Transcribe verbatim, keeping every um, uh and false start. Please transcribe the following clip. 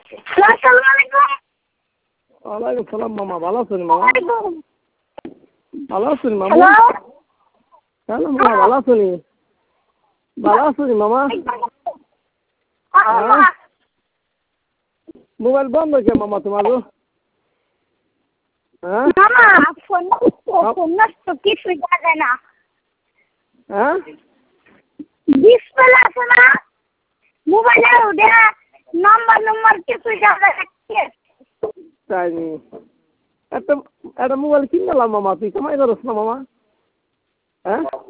আসসালামু আলাইকুম। ওয়ালাইকুম সালাম মামা, ভালো আছেন মামা? ভালো আছেন মামা? হ্যালো হ্যালো মামা, ভালো আছেন? ভালো আছেন মামা? হ্যাঁ, মোবাইল বন্ধ কে মামা তোমার? হ্যাঁ মামা ফোন ফোন নষ্ট কিছুই দেখা যায় না। হ্যাঁ, ডিসপ্লে আছে না মোবাইলের, ওটা নাম্বার নাম্বার কিছুই দেখা যায় না। তাই নি, একটা একটা মোবাইল কিনলাম মামা, তুই কামাই করস না মামা? হ্যাঁ